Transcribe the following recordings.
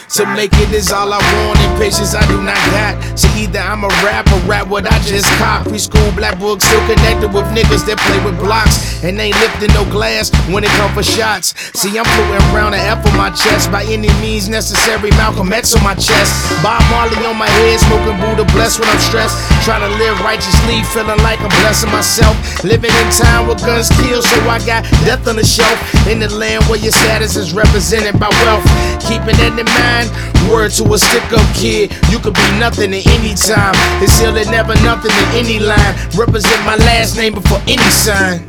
To make it is all I want, and patience I do not got. So either I'm a rapper, rap what I just caught. Preschool black books still connected with niggas that play with blocks and ain't lifting no glass when it come for shots. See, I'm floating around an F on my chest, by any means necessary. Malcolm X on my chest, Bob Marley on my head, smoking Buddha blessed when I'm stressed. Trying to live righteously, feeling like I'm blessing myself. Living in time where guns kill, so I got death on the shelf. In the land where your status is represented by wealth. Keeping that in mind, word to a stick-up kid, you could be nothing at any time. It's still that never nothing in any line. Represent my last name before any sign.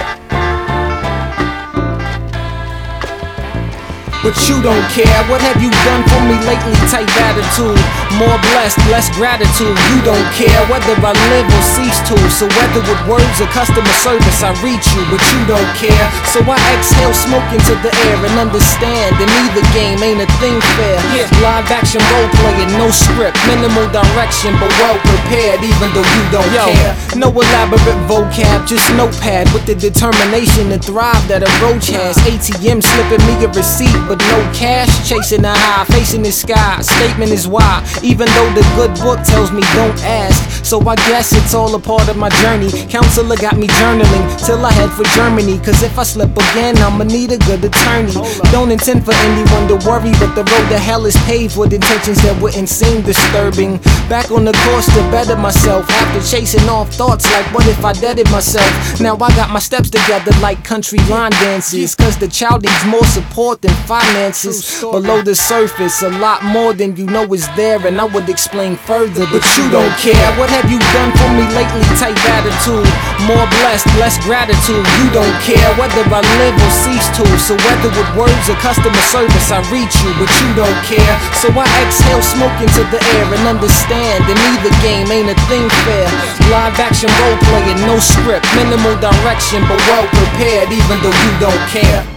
But you don't care, what have you done for me lately? Type attitude, more blessed, less gratitude. You don't care whether I live or cease to. So whether with words or customer service I reach you, but you don't care. So I exhale smoke into the air and understand in either game ain't a thing fair. Live action role playing, no script, minimal direction, but well prepared even though you don't care. No elaborate vocab, just notepad with the determination to thrive that a roach has. ATM slipping me a receipt, but no cash, chasing the high, facing the sky. Statement is why, even though the good book tells me don't ask. So I guess it's all a part of my journey. Counselor got me journaling till I head for Germany. Cause if I slip again, I'ma need a good attorney. Don't intend for anyone to worry, but the road to hell is paved with intentions that wouldn't seem disturbing. Back on the course to better myself, after chasing off thoughts like what if I deaded myself. Now I got my steps together like country line dances. Cause the child needs more support than finances. Below the surface, a lot more than you know is there, and I would explain further, but you don't care. What have you done for me lately? Type attitude, more blessed, less gratitude. You don't care whether I live or cease to. So whether with words or customer service I reach you, but you don't care. So I exhale smoke into the air and understand in either game ain't a thing fair. Live action role playing, no script, minimal direction, but well prepared even though you don't care.